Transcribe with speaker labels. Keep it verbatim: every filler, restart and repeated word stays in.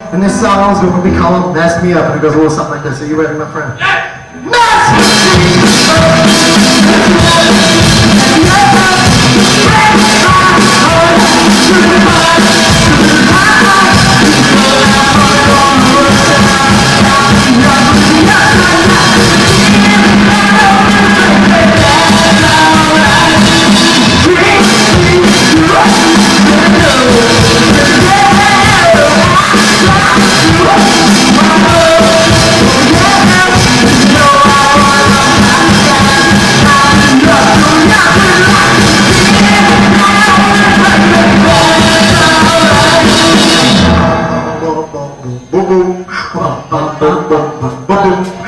Speaker 1: And this song is going to be called Mess Me Up, and it goes a little something like this. Are you ready, my friend? Mess Me boom boom boom boom boom boom boom boom boom boom.